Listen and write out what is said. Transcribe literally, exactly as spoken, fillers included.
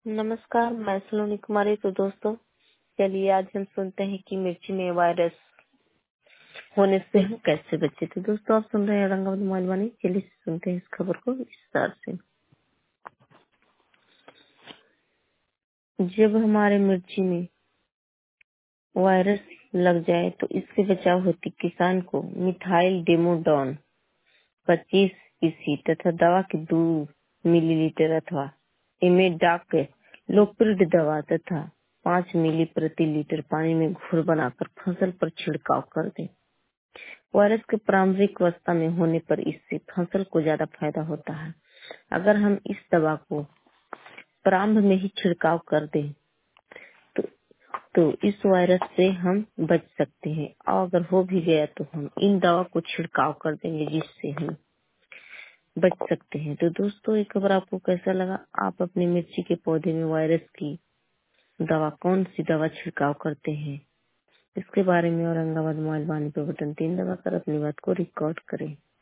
नमस्कार, मैं सलोनी कुमारी। तो दोस्तों, चलिए आज हम सुनते हैं कि मिर्ची में वायरस होने से हम कैसे बचे। तो दोस्तों, आप सुन रहे हैं औरंगाबाद मालवानी। चलिए सुनते हैं इस खबर को विस्तार से। जब हमारे मिर्ची में वायरस लग जाए तो इससे बचाव हेतु किसान को मिथाइल डेमोडोन पच्चीस ईसी तथा दवा की दो मिलीलीटर अथवा इमेडाक लोप्रिड दवा तथा पाँच मिली प्रति लीटर पानी में घोल बनाकर फसल पर छिड़काव कर दें। वायरस के प्रारंभिक अवस्था में होने पर इससे फसल को ज्यादा फायदा होता है। अगर हम इस दवा को प्रारंभ में ही छिड़काव कर दें तो, तो इस वायरस से हम बच सकते हैं, और अगर हो भी गया तो हम इन दवा को छिड़काव कर देंगे जिससे हम बच सकते हैं। तो दोस्तों, ये खबर आपको कैसा लगा? आप अपनी मिर्ची के पौधे में वायरस की दवा कौन सी दवा छिड़काव करते हैं, इसके बारे में औरंगाबाद मोबाइल वाणी पे बटन तीन दबाकर अपनी बात को रिकॉर्ड करें।